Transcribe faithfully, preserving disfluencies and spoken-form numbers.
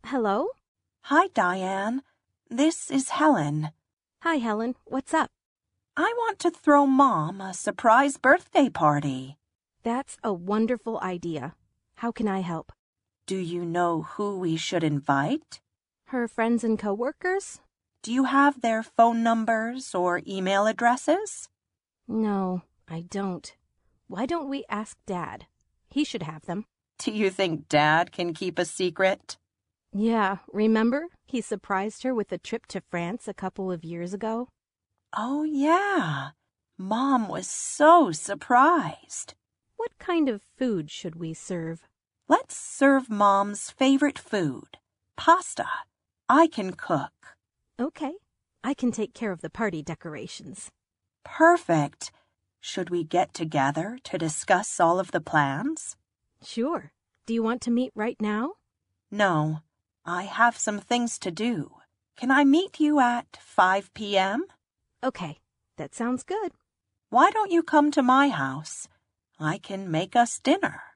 Hello? Hi, Diane. This is Helen. Hi, Helen. What's up? I want to throw Mom a surprise birthday party. That's a wonderful idea. How can I help? Do you know who we should invite? Her friends and coworkers? Do you have their phone numbers or email addresses? No, I don't. Why don't we ask Dad? He should have them. Do you think Dad can keep a secret? Yeah, remember? He surprised her with a trip to France a couple of years ago. Oh, yeah. Mom was so surprised. What kind of food should we serve? Let's serve Mom's favorite food, pasta. I can cook. Okay, I can take care of the party decorations. Perfect. Should we get together to discuss all of the plans? Sure. Do you want to meet right now? No, I have some things to do. Can I meet you at five p.m.? Okay, that sounds good. Why don't you come to my house? I can make us dinner.